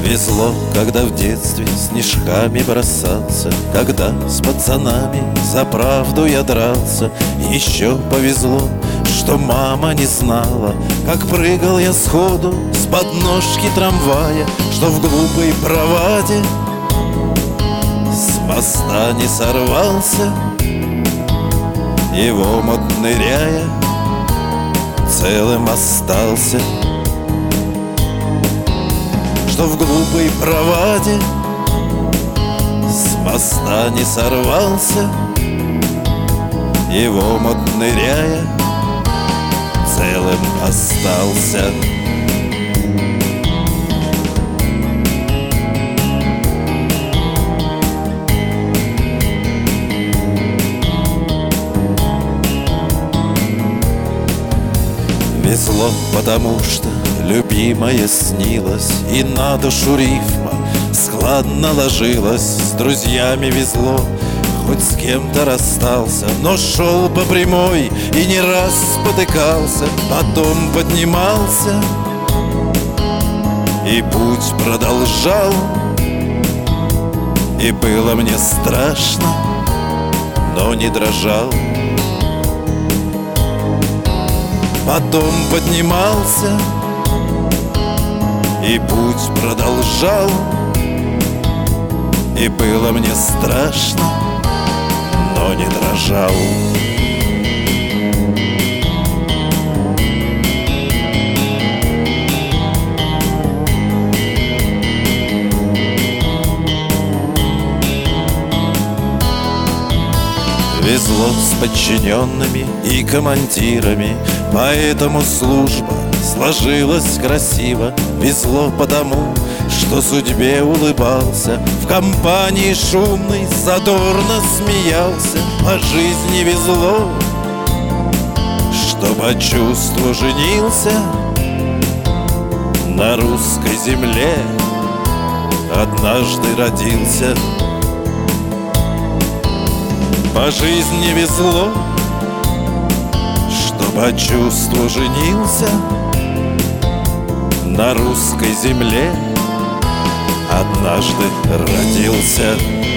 Везло, когда в детстве снежками бросался, когда с пацанами за правду я дрался. Еще повезло, что мама не знала, как прыгал я сходу с подножки трамвая, что в глупой проваде с моста не сорвался и в омут ныряя целым остался. Что в глупой проваде с моста не сорвался и в омут ныряя целым остался. Везло, потому что любимая снилась, и на душу рифма складно ложилась. С друзьями везло, хоть с кем-то расстался, но шел по прямой и не раз спотыкался. Потом поднимался и путь продолжал, и было мне страшно, но не дрожал. Потом поднимался и путь продолжал, и было мне страшно, но не дрожал. Везло с подчиненными и командирами, поэтому служба сложилась красиво. Везло потому, что судьбе улыбался, в компании шумной задорно смеялся. По жизни везло, что по чувству женился на русской земле, однажды родился. По жизни везло, что по чувству женился на русской земле, однажды родился.